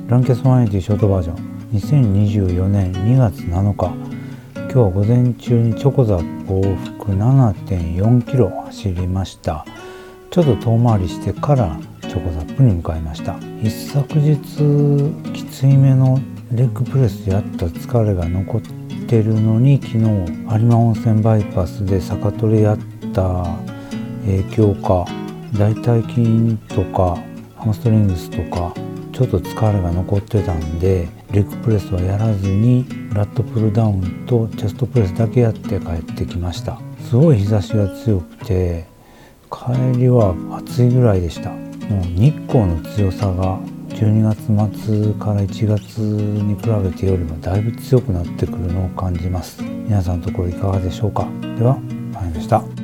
ランキャス180ショートバージョン2024年2月7日。今日は午前中にチョコザップ往復 7.4 キロ走りました。ちょっと遠回りしてからチョコザップに向かいました。一昨日きついめのレッグプレスでやった疲れが残ってるのに、昨日有馬温泉バイパスで坂トレやった影響か、大腿筋とかハムストリングスとかちょっと疲れが残ってたんで、レッグプレスはやらずにラットプルダウンとチェストプレスだけやって帰ってきました。すごい日差しが強くて帰りは暑いぐらいでした。もう日光の強さが12月末から1月に比べてよりもだいぶ強くなってくるのを感じます。皆さんのところいかがでしょうか。では、まいりました。